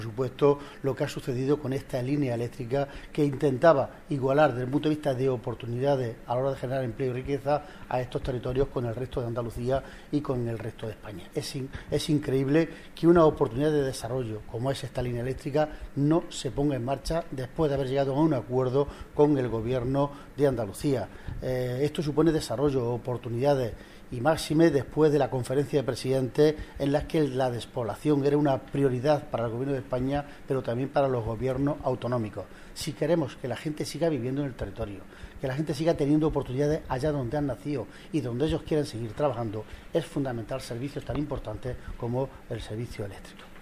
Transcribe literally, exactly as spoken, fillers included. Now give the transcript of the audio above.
Por supuesto, lo que ha sucedido con esta línea eléctrica que intentaba igualar desde el punto de vista de oportunidades a la hora de generar empleo y riqueza a estos territorios con el resto de Andalucía y con el resto de España. Es, in, es increíble que una oportunidad de desarrollo como es esta línea eléctrica no se ponga en marcha después de haber llegado a un acuerdo con el Gobierno de Andalucía. Eh, esto supone desarrollo, oportunidades y máxime después de la conferencia de presidentes en la que la despoblación era una prioridad para el Gobierno de España, pero también para los gobiernos autonómicos. Si queremos que la gente siga viviendo en el territorio, que la gente siga teniendo oportunidades allá donde han nacido y donde ellos quieren seguir trabajando, es fundamental servicios tan importantes como el servicio eléctrico.